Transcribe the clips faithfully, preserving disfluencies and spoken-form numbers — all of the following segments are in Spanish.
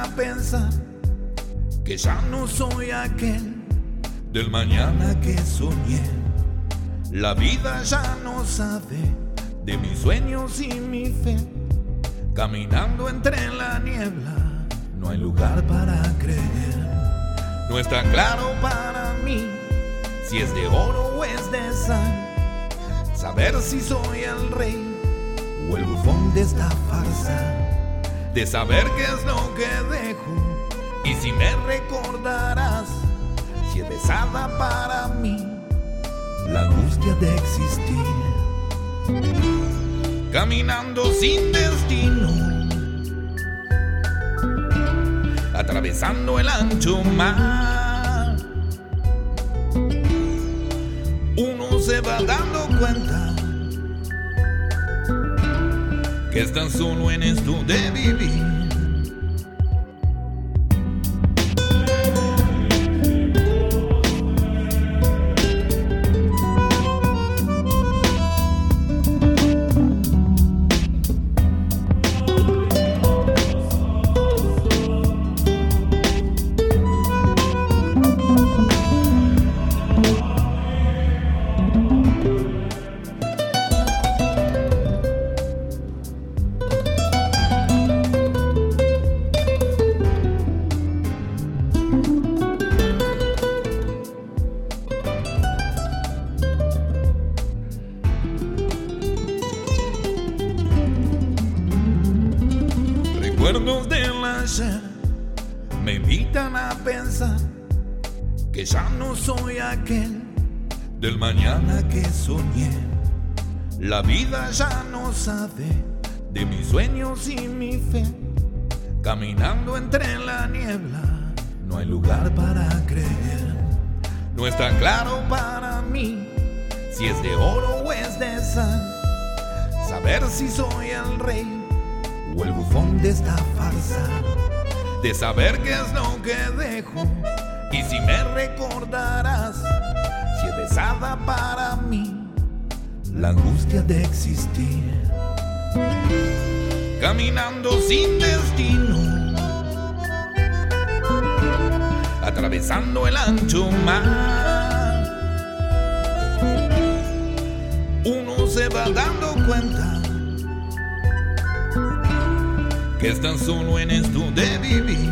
pensar que ya no soy aquel del mañana que soñé. La vida ya no sabe de mis sueños y mi fe. Caminando entre la niebla, no hay lugar para creer. No está claro para mí si es de oro o es de sal. Saber si soy el rey o el bufón de esta farsa. De saber qué es lo que dejo y si me recordarás. Si es pesada para mí la angustia de existir. Caminando sin destino, atravesando el ancho mar, uno se va dando cuenta que es tan solo en esto de vivir. Recuerdos del ayer me invitan a pensar que ya no soy aquel del mañana que soñé. La vida ya no sabe de mis sueños y mi fe. Caminando entre la niebla, no hay lugar para creer. No está claro para mí si es de oro o es de sal. Saber si soy el rey o el bufón de esta farsa. De saber qué es lo que dejo y si me recordarás. Si es pesada para mí la angustia de existir. Caminando sin destino, atravesando el ancho mar, uno se va dando cuenta que es tan solo en esto de vivir.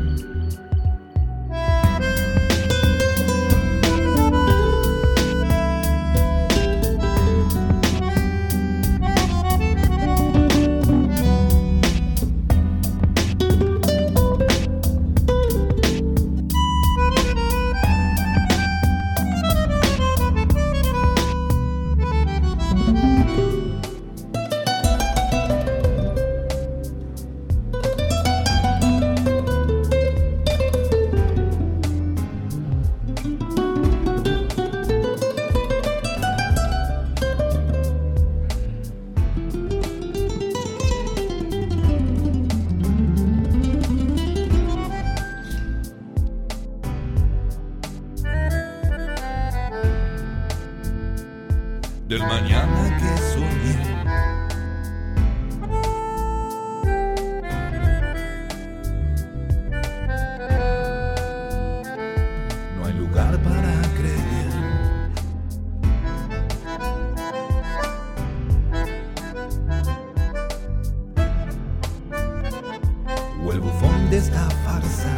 Del mañana que soñé. No hay lugar para creer. O el bufón de esta farsa.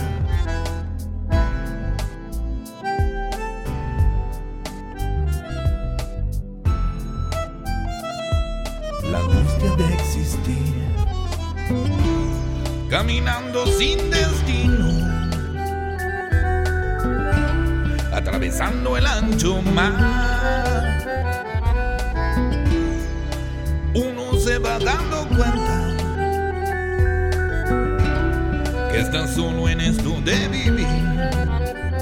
La angustia de existir. Caminando sin destino, atravesando el ancho mar, uno se va dando cuenta que es tan solo en esto de vivir.